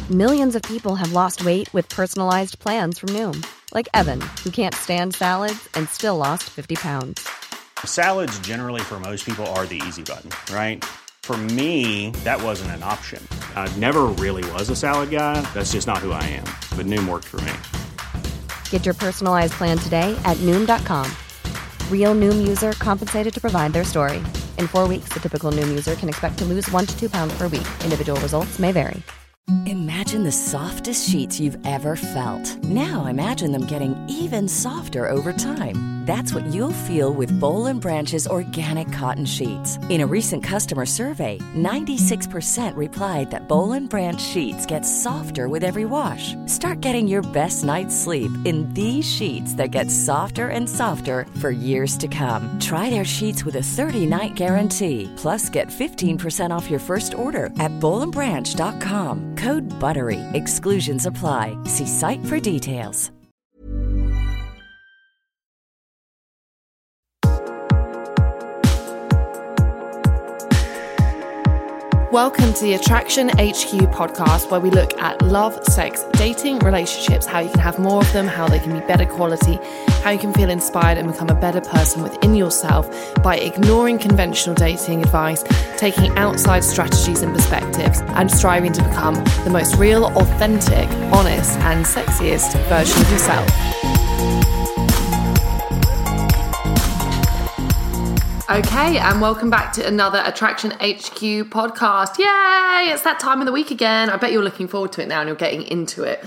Millions of people have lost weight with personalized plans from Noom. Like Evan, who can't stand salads and still lost 50 pounds. Salads generally for most people are the easy button, right? For me, that wasn't an option. I never really was a salad guy. That's just not who I am. But Noom worked for me. Get your personalized plan today at Noom.com. Real Noom user compensated to provide their story. In 4 weeks, the typical Noom user can expect to lose 1 to 2 pounds per week. Individual results may vary. Imagine the softest sheets you've ever felt. Now imagine them getting even softer over time. That's what you'll feel with Boll & Branch's organic cotton sheets. In a recent customer survey, 96% replied that Boll & Branch sheets get softer with every wash. Start getting your best night's sleep in these sheets that get softer and softer for years to come. Try their sheets with a 30-night guarantee. Plus, get 15% off your first order at bollandbranch.com. Code BUTTERY. Exclusions apply. See site for details. Welcome to the Attraction HQ podcast, where we look at love, sex, dating, relationships, how you can have more of them, how they can be better quality, how you can feel inspired and become a better person within yourself by ignoring conventional dating advice, taking outside strategies and perspectives, and striving to become the most real, authentic, honest, and sexiest version of yourself. Okay, and welcome back to another Attraction HQ podcast. Yay! It's that time of the week again. I bet you're looking forward to it now and you're getting into it.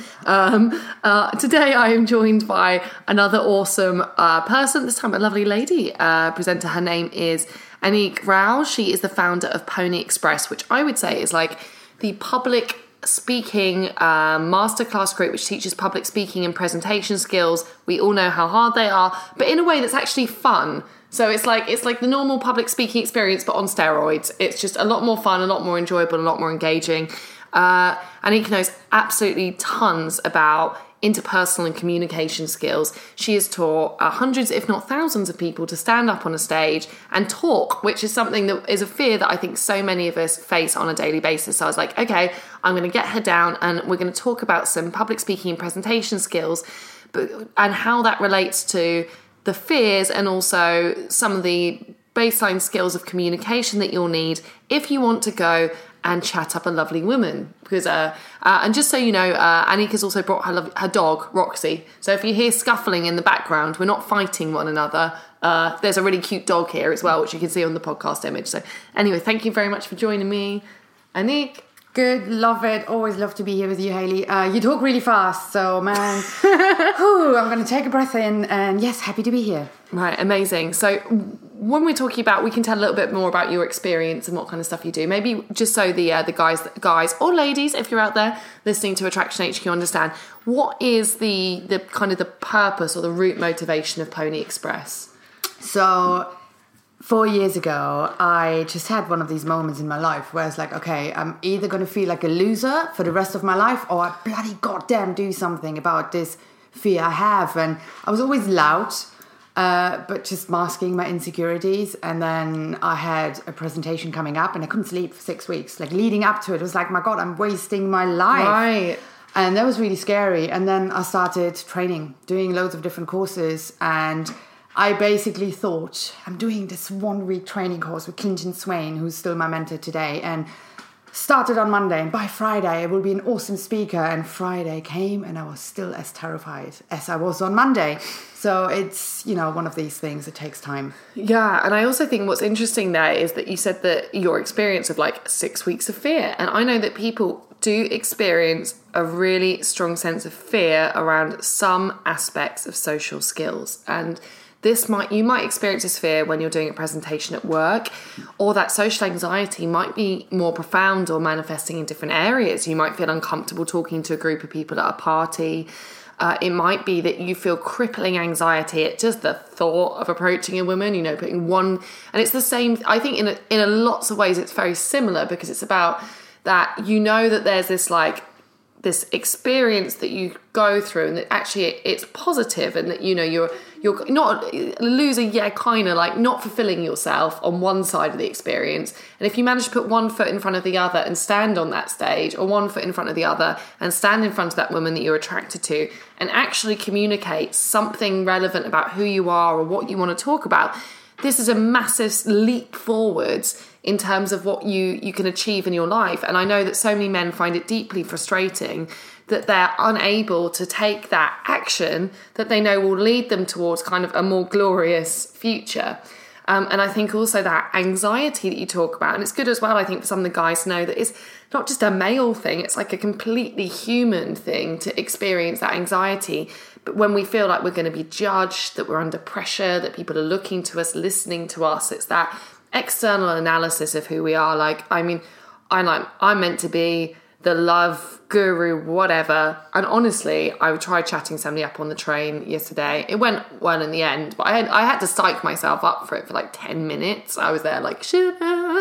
Today I am joined by another awesome person, this time a lovely lady presenter. Her name is Anique Rao. She is the founder of Pony Express, which I would say is like the public speaking masterclass group which teaches public speaking and presentation skills. We all know how hard they are, but in a way that's actually fun. So it's like the normal public speaking experience, but on steroids. It's just a lot more fun, a lot more enjoyable, a lot more engaging. Anique knows absolutely tons about interpersonal and communication skills. She has taught hundreds, if not thousands of people to stand up on a stage and talk, which is something that is a fear that I think so many of us face on a daily basis. So I was like, okay, I'm going to get her down and we're going to talk about some public speaking and presentation skills, and how that relates to the fears and also some of the baseline skills of communication that you'll need if you want to go and chat up a lovely woman. Because and just so you know, Anique has also brought her dog, Roxy. So if you hear scuffling in the background, we're not fighting one another. There's a really cute dog here as well, which you can see on the podcast image. So anyway, thank you very much for joining me, Anique. Good, love it. Always love to be here with you, Hayley. You talk really fast, so man, I'm going to take a breath in, and yes, happy to be here. Right, amazing. So when we're talking about, we can tell a little bit more about your experience and what kind of stuff you do. Maybe just so the guys or ladies, if you're out there listening to Attraction HQ, understand what is the kind of the purpose or the root motivation of Pony Express. So 4 years ago, I just had one of these moments in my life where it's like, okay, I'm either going to feel like a loser for the rest of my life, or I bloody goddamn do something about this fear I have. And I was always loud, but just masking my insecurities. And then I had a presentation coming up and I couldn't sleep for 6 weeks. Like leading up to it, it was like, my God, I'm wasting my life. Right. And that was really scary. And then I started training, doing loads of different courses, and I basically thought, I'm doing this 1 week training course with Clinton Swain, who's still my mentor today, and started on Monday, and by Friday I will be an awesome speaker. And Friday came and I was still as terrified as I was on Monday. So it's, one of these things that takes time. Yeah, and I also think what's interesting there is that you said that your experience of like 6 weeks of fear, and I know that people do experience a really strong sense of fear around some aspects of social skills, and you might experience this fear when you're doing a presentation at work, or that social anxiety might be more profound or manifesting in different areas. You might feel uncomfortable talking to a group of people at a party. It might be that you feel crippling anxiety at just the thought of approaching a woman, putting one, and it's the same. I think in a lots of ways it's very similar, because it's about that, that there's this like this experience that you go through, and that actually it's positive, and that, you know, you're not a loser, kind of like not fulfilling yourself on one side of the experience. And if you manage to put one foot in front of the other and stand on that stage, or one foot in front of the other and stand in front of that woman that you're attracted to, and actually communicate something relevant about who you are or what you want to talk about, this is a massive leap forwards in terms of what you can achieve in your life. And I know that so many men find it deeply frustrating that they're unable to take that action that they know will lead them towards kind of a more glorious future. And I think also that anxiety that you talk about, and it's good as well, I think, for some of the guys to know that it's not just a male thing, it's like a completely human thing to experience that anxiety. But when we feel like we're going to be judged, that we're under pressure, that people are looking to us, listening to us, it's that external analysis of who we are. Like, I mean, I'm meant to be the love guru, whatever. And honestly, I tried chatting somebody up on the train yesterday. It went well in the end, but I had to psych myself up for it for like 10 minutes. I was there like, shit.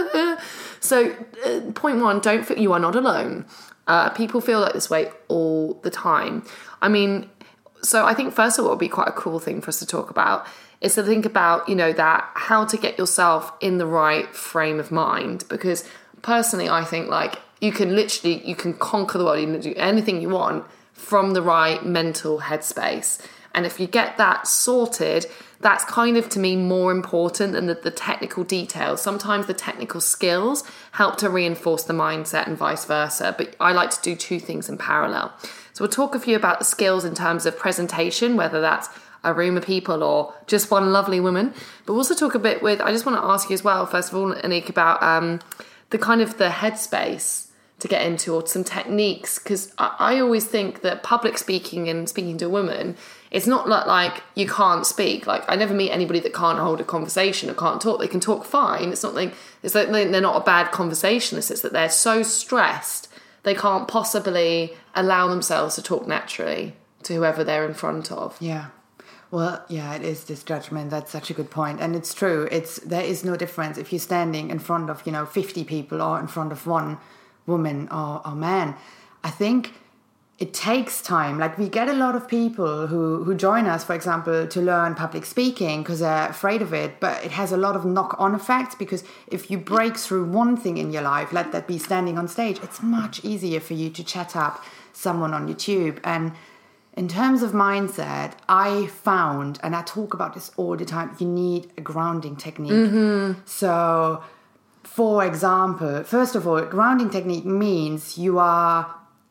So point one, don't feel you are not alone. People feel like this way all the time. I mean, so I think first of all, it would be quite a cool thing for us to talk about is to think about, you know, that how to get yourself in the right frame of mind. Because personally, I think like you can conquer the world, you can do anything you want from the right mental headspace. And if you get that sorted, that's kind of, to me, more important than the technical details. Sometimes the technical skills help to reinforce the mindset and vice versa. But I like to do two things in parallel. So we'll talk a few about the skills in terms of presentation, whether that's a room of people or just one lovely woman. But we'll also talk a bit I just want to ask you as well, first of all, Anik, about the kind of the headspace to get into, or some techniques, because I always think that public speaking and speaking to a woman, it's not like you can't speak. Like, I never meet anybody that can't hold a conversation or can't talk. They can talk fine. It's like they're not a bad conversationalist. It's that they're so stressed they can't possibly allow themselves to talk naturally to whoever they're in front of. Yeah. Well, yeah, it is this judgment. That's such a good point. And it's true. There is no difference if you're standing in front of, 50 people or in front of one woman or man. I think it takes time. Like, we get a lot of people who join us, for example, to learn public speaking because they're afraid of it. But it has a lot of knock-on effects, because if you break through one thing in your life, let that be standing on stage, it's much easier for you to chat up someone on YouTube. And in terms of mindset, I found, and I talk about this all the time, you need a grounding technique. Mm-hmm. So, for example, first of all, grounding technique means you're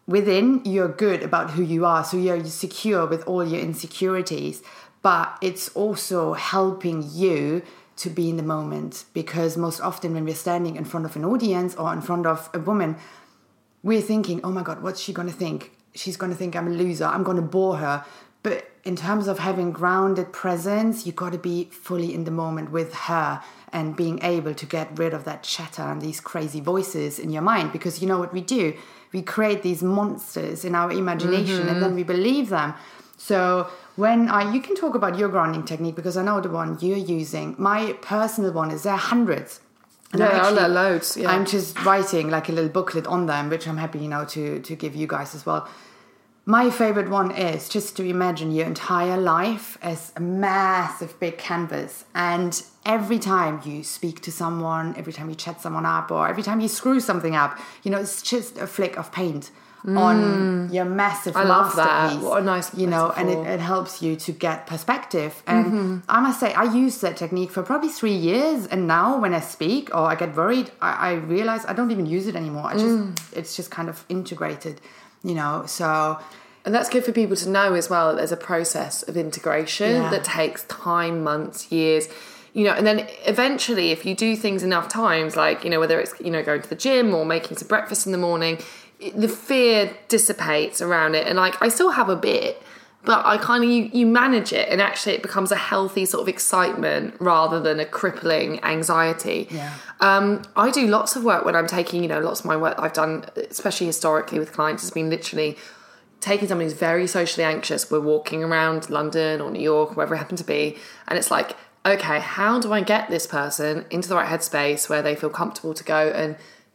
good about who you are, so you're secure with all your insecurities, but it's also helping you to be in the moment, because most often when we're standing in front of an audience or in front of a woman, we're thinking, oh my God, what's she going to think? She's going to think I'm a loser. I'm going to bore her. But in terms of having grounded presence, you got to be fully in the moment with her and being able to get rid of that chatter and these crazy voices in your mind. Because you know what we do? We create these monsters in our imagination, and then we believe them. So you can talk about your grounding technique, because I know the one you're using. My personal one there are hundreds. And there are loads. Yeah. I'm just writing like a little booklet on them, which I'm happy to give you guys as well. My favorite one is just to imagine your entire life as a massive big canvas, and every time you speak to someone, every time you chat someone up, or every time you screw something up, it's just a flick of paint on your massive masterpiece. I love that. What a nice metaphor. And it helps you to get perspective. And I must say, I used that technique for probably 3 years, and now when I speak or I get worried, I realize I don't even use it anymore. It's just kind of integrated, so. And that's good for people to know as well, that there's a process of integration that takes time, months, years. And then eventually, if you do things enough times, like, whether it's, going to the gym or making some breakfast in the morning, the fear dissipates around it. And like, I still have a bit, but I kind of, you manage it, and actually it becomes a healthy sort of excitement rather than a crippling anxiety. Yeah. I do lots of work when I'm taking, lots of my work I've done, especially historically with clients, has been literally taking someone who's very socially anxious. We're walking around London or New York, wherever it happened to be. And it's like, okay, how do I get this person into the right headspace where they feel comfortable to go and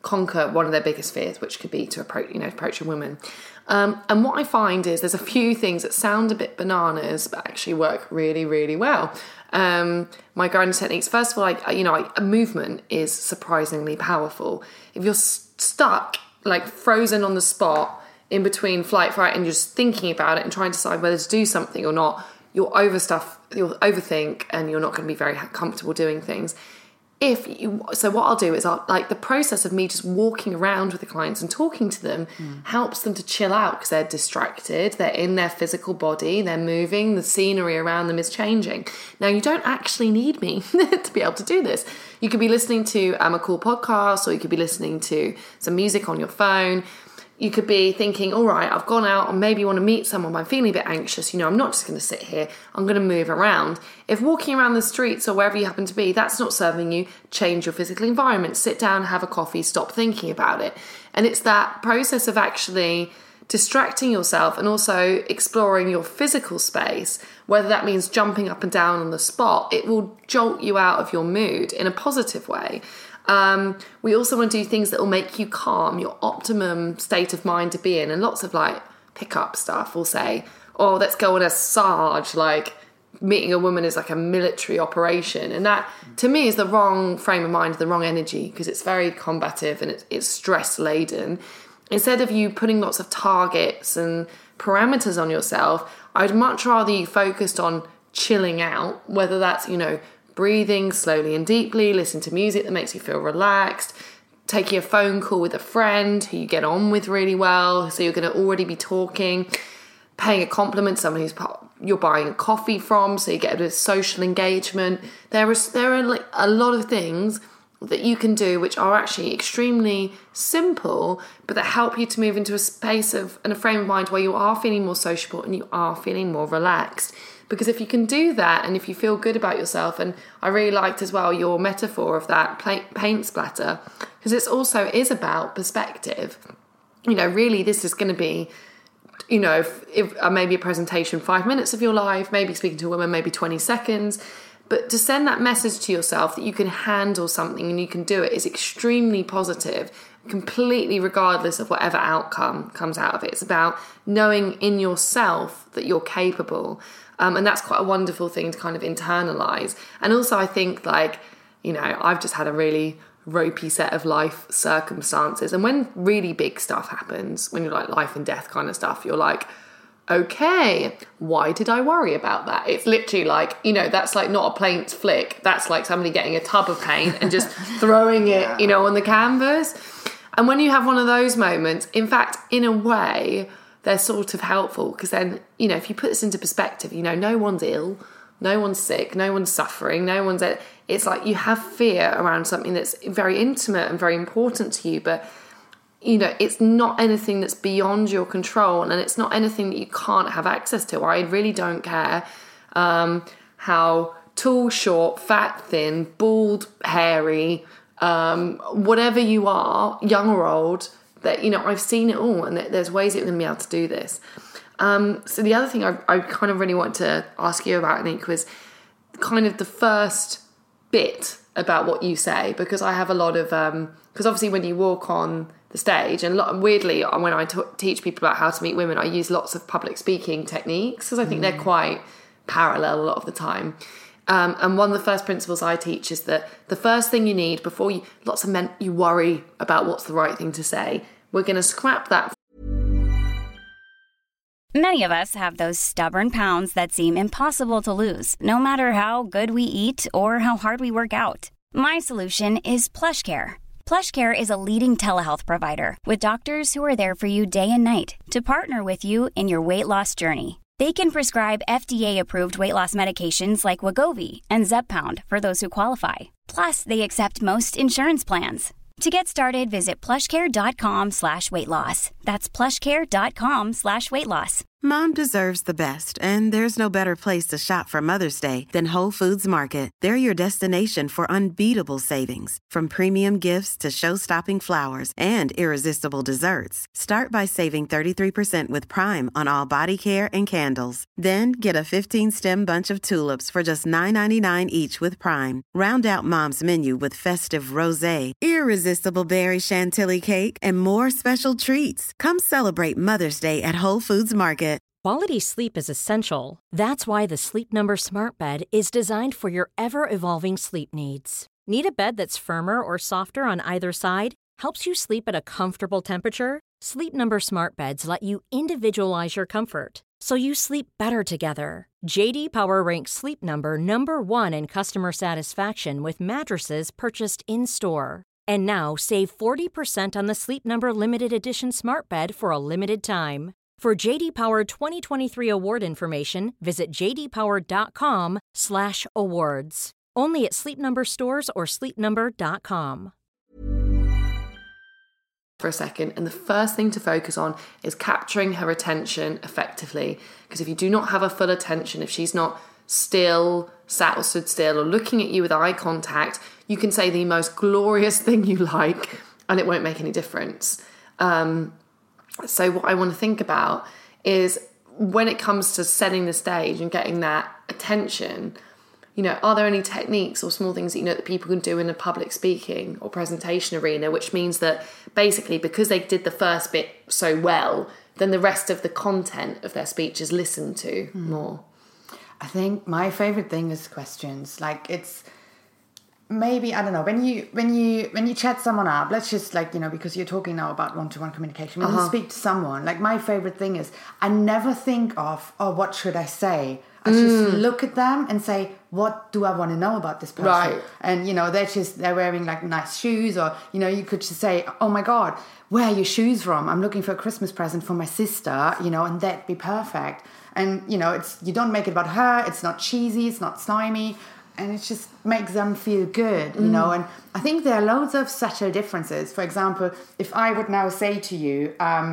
conquer one of their biggest fears, which could be to approach a woman. And what I find is there's a few things that sound a bit bananas, but actually work really, really well. My grounding techniques, first of all, a movement is surprisingly powerful. If you're stuck, like frozen on the spot in between flight, fright, and you're just thinking about it and trying to decide whether to do something or not, you'll overthink, and you're not going to be very comfortable doing things. So what I'll do is the process of me just walking around with the clients and talking to them helps them to chill out because they're distracted, they're in their physical body, they're moving, the scenery around them is changing. Now, you don't actually need me to be able to do this. You could be listening to a cool podcast, or you could be listening to some music on your phone. You could be thinking, all right, I've gone out and maybe want to meet someone, but I'm feeling a bit anxious. I'm not just going to sit here. I'm going to move around. If walking around the streets or wherever you happen to be, that's not serving you, change your physical environment. Sit down, have a coffee, stop thinking about it. And it's that process of actually distracting yourself and also exploring your physical space, whether that means jumping up and down on the spot. It will jolt you out of your mood in a positive way. We also want to do things that will make you calm, your optimum state of mind to be in. And lots of pick-up stuff will say, oh, let's go on a Sarge, meeting a woman is like a military operation. And that, to me, is the wrong frame of mind, the wrong energy, because it's very combative and it's stress-laden. Instead of you putting lots of targets and parameters on yourself, I'd much rather you focused on chilling out, whether that's, breathing slowly and deeply, listen to music that makes you feel relaxed, taking a phone call with a friend who you get on with really well, so you're going to already be talking, paying a compliment to someone you're buying a coffee from, so you get a bit of social engagement. There are a lot of things that you can do which are actually extremely simple, but that help you to move into a space and a frame of mind where you are feeling more sociable and you are feeling more relaxed. Because if you can do that, and if you feel good about yourself, and I really liked as well your metaphor of that paint splatter, because it also is about perspective. Really this is going to be, if maybe a presentation, 5 minutes of your life, maybe speaking to a woman, maybe 20 seconds. But to send that message to yourself that you can handle something and you can do it is extremely positive, completely regardless of whatever outcome comes out of it. It's about knowing in yourself that you're capable. And that's quite a wonderful thing to kind of internalize. And also I think I've just had a really ropey set of life circumstances. And when really big stuff happens, when you're life and death kind of stuff, you're like, okay, why did I worry about that? It's literally that's not a paint flick. That's like somebody getting a tub of paint and just throwing it, on the canvas. And when you have one of those moments, in fact, in a way, they're sort of helpful, because then, if you put this into perspective, no one's ill, no one's sick, no one's suffering, it's like you have fear around something that's very intimate and very important to you, but, it's not anything that's beyond your control, and it's not anything that you can't have access to. I really don't care how tall, short, fat, thin, bald, hairy, whatever you are, young or old, that, I've seen it all, and there's ways that you're going to be able to do this. So the other thing I kind of really wanted to ask you about, Anik, was kind of the first bit about what you say, because I have a lot of, because obviously when you walk on the stage, and weirdly, when I teach people about how to meet women, I use lots of public speaking techniques, because I think they're quite parallel a lot of the time. And one of the first principles I teach is that the first thing you need before lots of men, you worry about what's the right thing to say. We're going to scrap that. Many of us have those stubborn pounds that seem impossible to lose, no matter how good we eat or how hard we work out. My solution is PlushCare. PlushCare is a leading telehealth provider with doctors who are there for you day and night to partner with you in your weight loss journey. They can prescribe FDA-approved weight loss medications like Wegovy and Zepbound for those who qualify. Plus, they accept most insurance plans. To get started, visit plushcare.com/weightloss. That's plushcare.com/weightloss. Mom deserves the best, and there's no better place to shop for Mother's Day than Whole Foods Market. They're your destination for unbeatable savings, from premium gifts to show-stopping flowers and irresistible desserts. Start by saving 33% with Prime on all body care and candles. Then get a 15-stem bunch of tulips for just $9.99 each with Prime. Round out Mom's menu with festive rosé, irresistible berry chantilly cake, and more special treats. Come celebrate Mother's Day at Whole Foods Market. Quality sleep is essential. That's why the Sleep Number Smart Bed is designed for your ever-evolving sleep needs. Need a bed that's firmer or softer on either side? Helps you sleep at a comfortable temperature? Sleep Number Smart Beds let you individualize your comfort, so you sleep better together. J.D. Power ranks Sleep Number #1 in customer satisfaction with mattresses purchased in-store. And now save 40% on the Sleep Number Limited Edition Smart Bed for a limited time. For J.D. Power 2023 award information, visit jdpower.com/awards. Only at Sleep Number stores or sleepnumber.com. For a second, and the first thing to focus on is capturing her attention effectively. Because if you do not have her full attention, if she's not still, sat or stood still, or looking at you with eye contact, you can say the most glorious thing you like, and it won't make any difference. So what I want to think about is when it comes to setting the stage and getting that attention, you know, are there any techniques or small things that you know that people can do in a public speaking or presentation arena, which means that basically because they did the first bit so well, then the rest of the content of their speech is listened to more? I think my favorite thing is questions. Like, it's maybe, I don't know, when you chat someone up, let's just, like, you know, because you're talking now about one-to-one communication, when you speak to someone, like, my favorite thing is I never think of, oh, what should I say? I just look at them and say, what do I want to know about this person? Right. And, you know, they're wearing like nice shoes, or, you know, you could just say, oh my God, where are your shoes from? I'm looking for a Christmas present for my sister, you know, and that'd be perfect. And, you know, you don't make it about her. It's not cheesy. It's not slimy. And it just makes them feel good, you know. And I think there are loads of subtle differences. For example, if I would now say to you,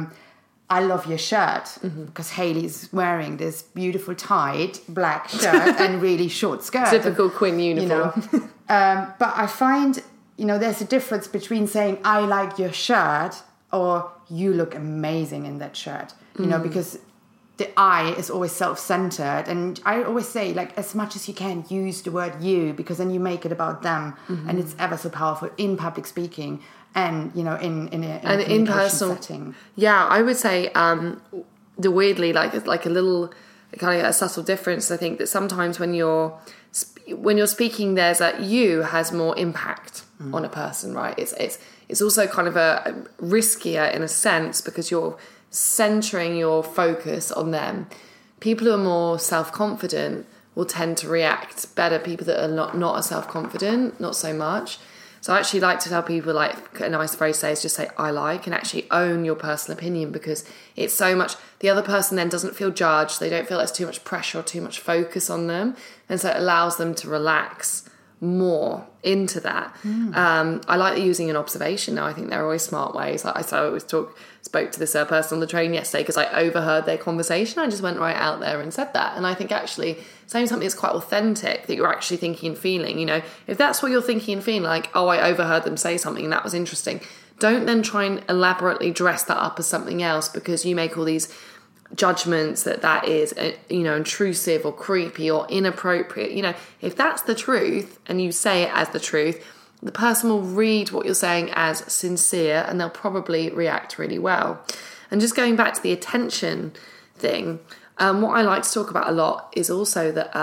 I love your shirt, because Hayley's wearing this beautiful tight black shirt and really short skirt. Typical Quinn uniform. You know? But I find, you know, there's a difference between saying, I like your shirt, or you look amazing in that shirt. You know, because the I is always self-centered, and I always say, like, as much as you can, use the word you, because then you make it about them, and it's ever so powerful in public speaking and, you know, in a in-person setting. Yeah, I would say the weirdly, like a little kind of a subtle difference. I think that sometimes when you're speaking, there's a you has more impact on a person, right? It's also kind of a riskier in a sense, because you're centering your focus on them. People who are more self-confident will tend to react better. People that are not as self-confident, not so much. So I actually like to tell people, like, a nice phrase to say is just say I like, and actually own your personal opinion, because it's so much, the other person then doesn't feel judged, they don't feel there's too much pressure or too much focus on them, and so it allows them to relax more into that. I like using an observation now. I think there are always smart ways. Like I always spoke to this person on the train yesterday because I overheard their conversation. I just went right out there and said that. And I think actually saying something that's quite authentic, that you're actually thinking and feeling, you know, if that's what you're thinking and feeling, like, oh, I overheard them say something and that was interesting, don't then try and elaborately dress that up as something else, because you make all these judgments that is, you know, intrusive or creepy or inappropriate. You know, if that's the truth and you say it as the truth, the person will read what you're saying as sincere, and they'll probably react really well. And just going back to the attention thing, what I like to talk about a lot is also that,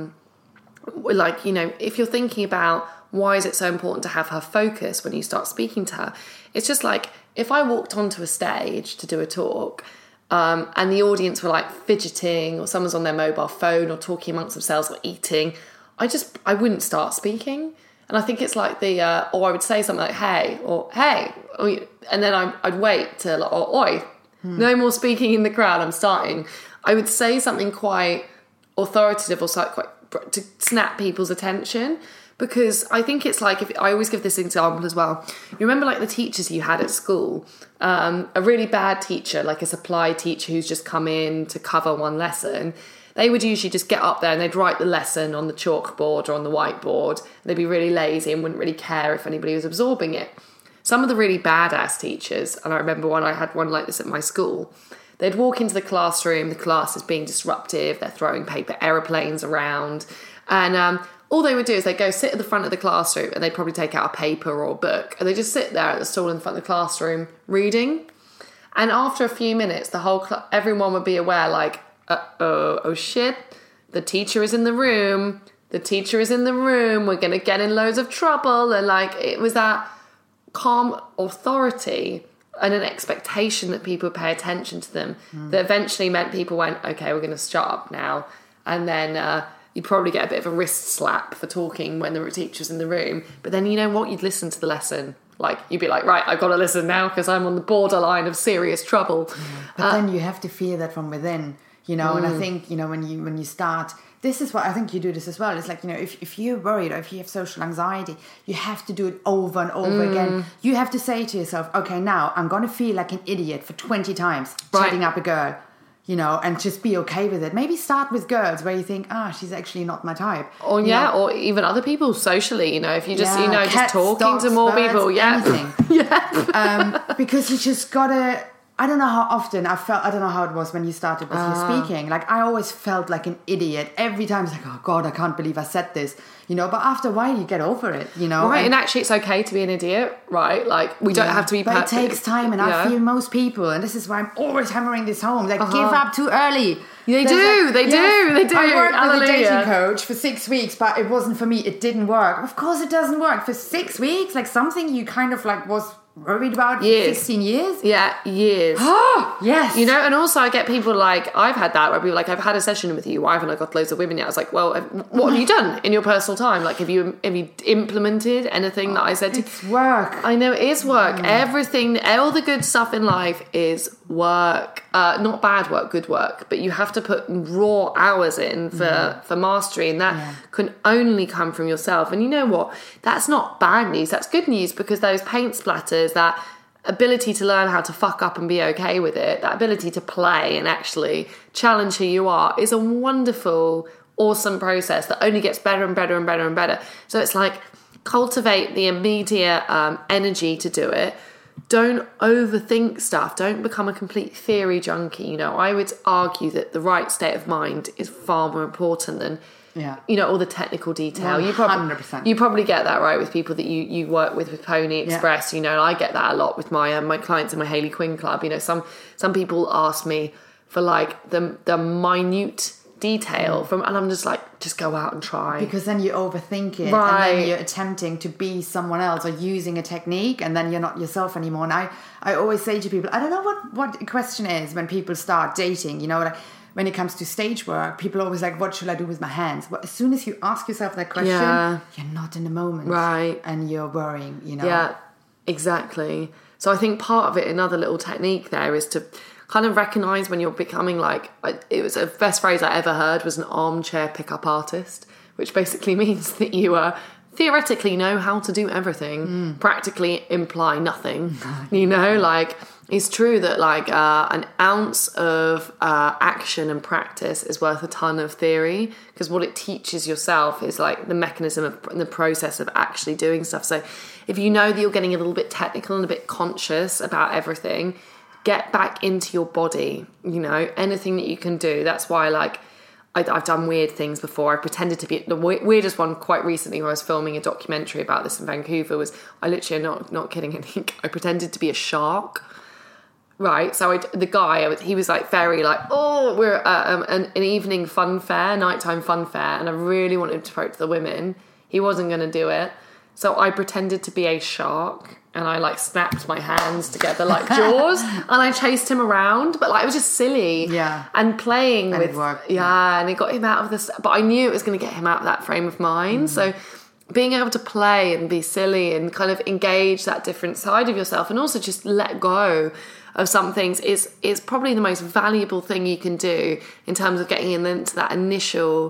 like, you know, if you're thinking about why is it so important to have her focus when you start speaking to her, it's just like if I walked onto a stage to do a talk, and the audience were like fidgeting, or someone's on their mobile phone, or talking amongst themselves, or eating, I wouldn't start speaking. And I think it's like or I would say something like hey, or hey, and then I'd wait till, or oi, no more speaking in the crowd, I'm starting. I would say something quite authoritative, or quite to snap people's attention, Because I think it's like, I always give this example as well. You remember like the teachers you had at school, a really bad teacher, like a supply teacher who's just come in to cover one lesson. They would usually just get up there and they'd write the lesson on the chalkboard or on the whiteboard. They'd be really lazy and wouldn't really care if anybody was absorbing it. Some of the really badass teachers, and I remember I had one like this at my school, they'd walk into the classroom, the class is being disruptive, they're throwing paper aeroplanes around, and all they would do is they'd go sit at the front of the classroom and they'd probably take out a paper or a book and they just sit there at the stall in the front of the classroom reading. And after a few minutes, everyone would be aware, like, oh shit, the teacher is in the room, we're going to get in loads of trouble. And like, it was that calm authority and an expectation that people pay attention to them that eventually meant people went, okay, we're going to shut up now. And then you'd probably get a bit of a wrist slap for talking when the teacher's in the room. But then you know what? You'd listen to the lesson. Like, you'd be like, right, I've got to listen now because I'm on the borderline of serious trouble. But then you have to feel that from within, you know. And I think, you know, when you start, this is what I think you do this as well. It's like, you know, if you're worried or if you have social anxiety, you have to do it over and over again. You have to say to yourself, okay, now I'm going to feel like an idiot for 20 times chatting up a girl, you know, and just be okay with it. Maybe start with girls where you think, she's actually not my type. Or or even other people socially, you know, if you just, cats, just talking dogs, to more birds, people. Anything. Because you just gotta, I don't know how often I don't know how it was when you started with your speaking. Like, I always felt like an idiot. Every time it's like, oh God, I can't believe I said this. You know, but after a while you get over it, you know. Right, and actually it's okay to be an idiot, right? Like, we don't have to be perfect. But it takes time, and I feel most people, and this is why I'm always hammering this home, like, give up too early. They do. I worked with a dating coach for 6 weeks, but it wasn't for me. It didn't work. Of course it doesn't work. For 6 weeks, like something you kind of like was worried about for 16 years? Yeah, years. Oh, yes. You know, and also I get people like, I've had that where people like, I've had a session with you, why haven't I got loads of women yet? I was like, well, what have you done in your personal time? Like, have you implemented anything that I said to you? It's work. I know it is work. Everything, all the good stuff in life is work. Not bad work, good work. But you have to put raw hours in for mastery, and that can only come from yourself. And you know what? That's not bad news. That's good news, because those paint splatters, that ability to learn how to fuck up and be okay with it, that ability to play and actually challenge who you are, is a wonderful, awesome process that only gets better and better and better and better. So it's like, cultivate the immediate energy to do it. Don't overthink stuff. Don't become a complete theory junkie. You know, I would argue that the right state of mind is far more important than, you know, all the technical detail. 100%. You probably get that right with people that you work with Pony Express. You know, and I get that a lot with my clients in my Hayley Quinn Club. You know, some people ask me for like the minute detail from, and I'm just like, just go out and try, because then you overthink it, and then you're attempting to be someone else or using a technique, and then you're not yourself anymore. And I always say to people, I don't know what the question is when people start dating, you know, like when it comes to stage work, people are always like, what should I do with my hands? But as soon as you ask yourself that question, you're not in the moment, right? And you're worrying, you know. Yeah, exactly. So I think part of it, another little technique there, is to kind of recognise when you're becoming like, it was the best phrase I ever heard was an armchair pickup artist, which basically means that you theoretically know how to do everything, practically imply nothing. You know, like, it's true that like an ounce of action and practice is worth a ton of theory, because what it teaches yourself is like the mechanism of the process of actually doing stuff. So if you know that you're getting a little bit technical and a bit conscious about everything, get back into your body, you know, anything that you can do. That's why, like, I've done weird things before. I pretended to be, the weirdest one quite recently, where I was filming a documentary about this in Vancouver, was, I literally, not kidding, I think I pretended to be a shark. Right, so the guy, he was like very like, oh, we're at an evening fun fair, nighttime fun fair, and I really wanted to approach the women. He wasn't going to do it. So I pretended to be a shark, and I like snapped my hands together like Jaws, and I chased him around, but like it was just silly. Yeah. And playing and with, and it got him out of this, but I knew it was going to get him out of that frame of mind. So being able to play and be silly and kind of engage that different side of yourself, and also just let go of some things, is probably the most valuable thing you can do in terms of getting into that initial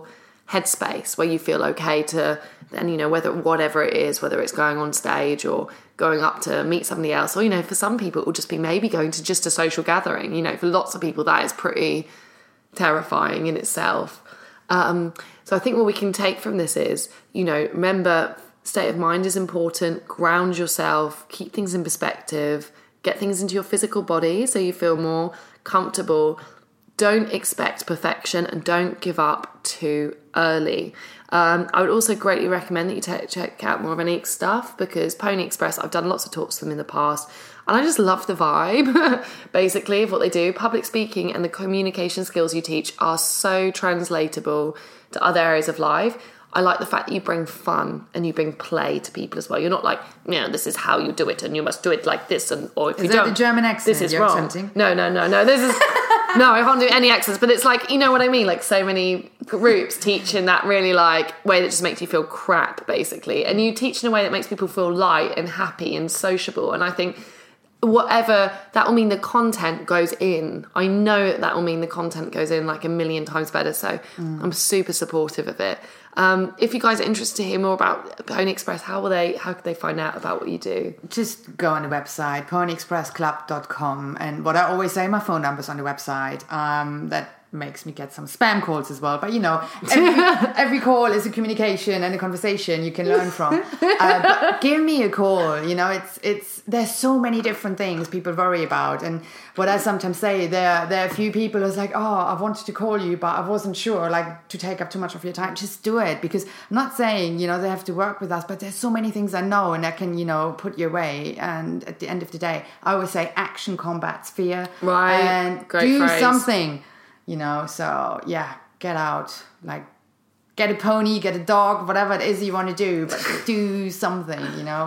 headspace where you feel okay to then, whatever it is, whether it's going on stage or going up to meet somebody else, or, for some people it will just be maybe going to just a social gathering. For lots of people that is pretty terrifying in itself. So I think what we can take from this is, remember, state of mind is important, ground yourself, keep things in perspective, get things into your physical body so you feel more comfortable. Don't expect perfection and don't give up too early. I would also greatly recommend that you check out more of Anique's stuff, because Pony Express, I've done lots of talks to them in the past, and I just love the vibe, basically, of what they do. Public speaking and the communication skills you teach are so translatable to other areas of life. I like the fact that you bring fun and you bring play to people as well. You're not like, this is how you do it and you must do it like this. Or if you don't, the German accent this is wrong. Accenting? No. This is no, I can't do any accents. But it's like, you know what I mean? Like so many groups teach in that really like way that just makes you feel crap, basically. And you teach in a way that makes people feel light and happy and sociable. And I think whatever that will mean, the content goes in. I know that will mean the content goes in like a million times better. So I'm super supportive of it. If you guys are interested to hear more about Pony Express, how could they find out about what you do? Just go on the website, ponyexpressclub.com. And what I always say, my phone number's on the website. That makes me get some spam calls as well. But, every call is a communication and a conversation you can learn from. But give me a call. It's there's so many different things people worry about. And what I sometimes say, there are a few people who's like, I wanted to call you, but I wasn't sure, to take up too much of your time. Just do it. Because I'm not saying, they have to work with us, but there's so many things I know and I can, put your way. And at the end of the day, I always say action combats fear. Right. And Great do phrase. something. So yeah, get out, get a pony, get a dog, whatever it is you want to do, but do something,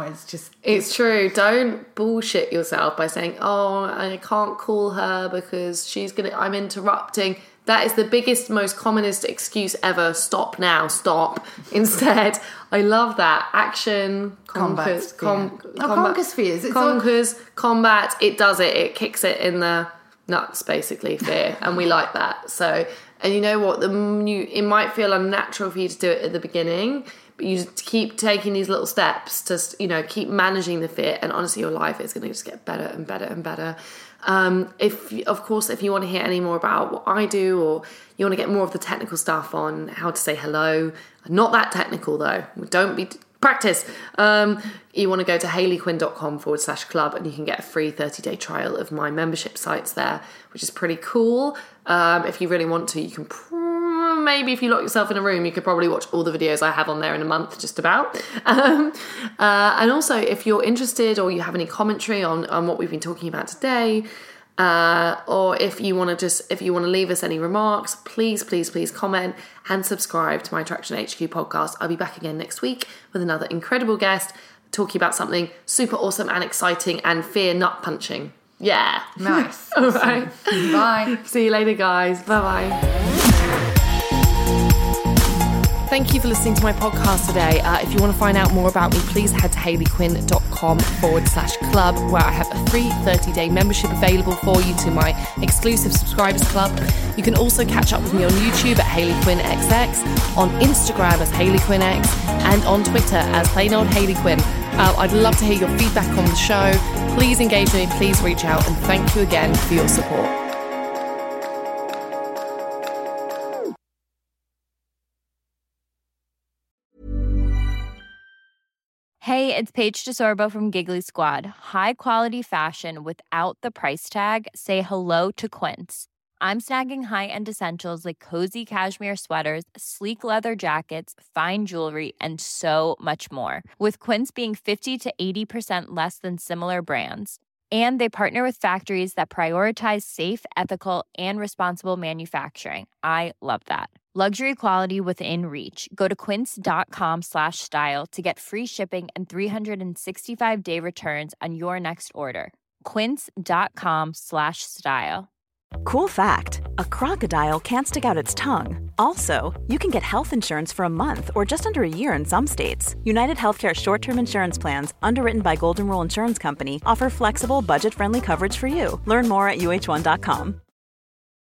it's true. Don't bullshit yourself by saying, I can't call her because I'm interrupting. That is the biggest, most commonest excuse ever. Stop now, stop. Instead, I love that. Action, conquers fears. Combat, it does it. It kicks it in the nuts, basically, fear. And we like that. So, and you know what? It might feel unnatural for you to do it at the beginning, but you just keep taking these little steps to, keep managing the fear. And honestly, your life is going to just get better and better and better. If you want to hear any more about what I do, or you want to get more of the technical stuff on how to say hello, not that technical though, practice. You want to go to hayleyquinn.com/club and you can get a free 30-day trial of my membership sites there, which is pretty cool. If you really want to, you can maybe if you lock yourself in a room, you could probably watch all the videos I have on there in a month, just about. And also, if you're interested or you have any commentary on what we've been talking about today, or if you want to leave us any remarks, please comment and subscribe to my Attraction HQ podcast. I'll be back again next week with another incredible guest talking about something super awesome and exciting and fear nut punching. Yeah. Nice. All right. Bye. See you later, guys. Bye-bye. Thank you for listening to my podcast today. If you want to find out more about me, please head to hayleyquinn.com/club, where I have a free 30-day membership available for you to my exclusive subscribers club. You can also catch up with me on YouTube at HayleyQuinnXX, on Instagram as HayleyQuinnX, and on Twitter as plain old Hayley Quinn. I'd love to hear your feedback on the show. Please engage with me, please reach out, and thank you again for your support. Hey, it's Paige DeSorbo from Giggly Squad. High quality fashion without the price tag. Say hello to Quince. I'm snagging high-end essentials like cozy cashmere sweaters, sleek leather jackets, fine jewelry, and so much more. With Quince being 50 to 80% less than similar brands. And they partner with factories that prioritize safe, ethical, and responsible manufacturing. I love that. Luxury quality within reach. Go to quince.com/style to get free shipping and 365-day returns on your next order. Quince.com/style. Cool fact, a crocodile can't stick out its tongue. Also, you can get health insurance for a month or just under a year in some states. United Healthcare short-term insurance plans, underwritten by Golden Rule Insurance Company, offer flexible, budget-friendly coverage for you. Learn more at uh1.com.